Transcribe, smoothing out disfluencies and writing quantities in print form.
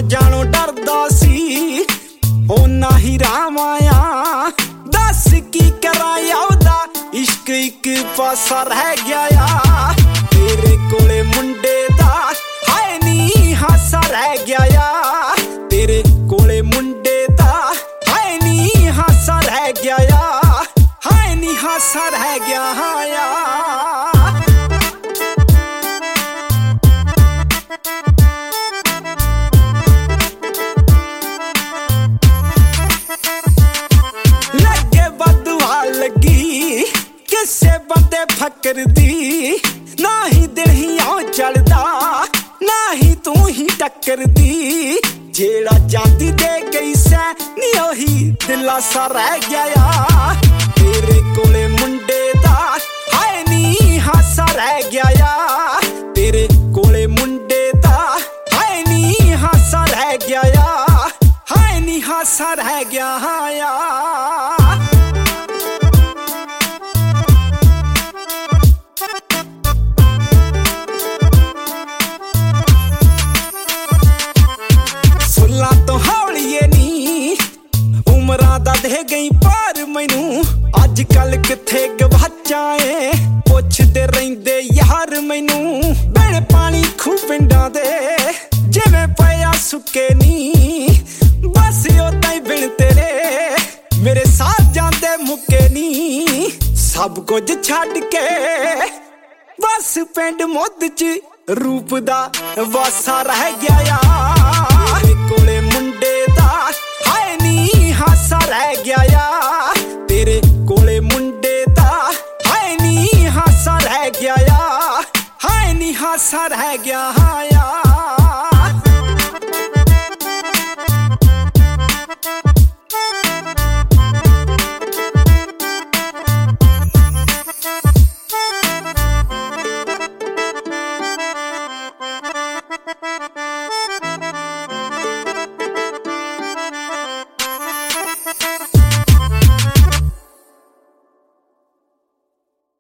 जानो डरदा सी ओना ही राम आया दस की कराया ओदा इश्क एक पासा रह गया तेरे कोले मुंडे दा हाय नी हासा रह गया तेरे कोले मुंडे दा हाय नी हासा रह गया हाय नी हासा रह गया हाया किसे बंदे फकर दी ना ही दिल ही आओ चलदा ना ही तू ही टक्कर दी जेड़ा जाती दे गई सै नी ओही दिला सा रह गया तेरे कोले मुंडे दा हाय नी हासा रह गया तेरे कोले मुंडे दा हाय नी हासा रह गया हाय नी हासा रह गया हाया तो हौलीए नी उमरां दा दे गई पार मैनू अज कल किथे गवाचा ए पुछदे रहिंदे यार मैनू बिन पानी खूह पिंडां दे जिवें पिया सुके नी बस ओदां ही बिन तेरे मेरे साथ जांदे मुके नी सब कुछ छड्ड के बस पिंड मुद्द च रूप दा वासा रह गया कोले मुंडे दा हाय नी हासा रह गया तेरे कोले मुंडे दा हाय नी हासा रह गया हाय नी हासा रह गया हाय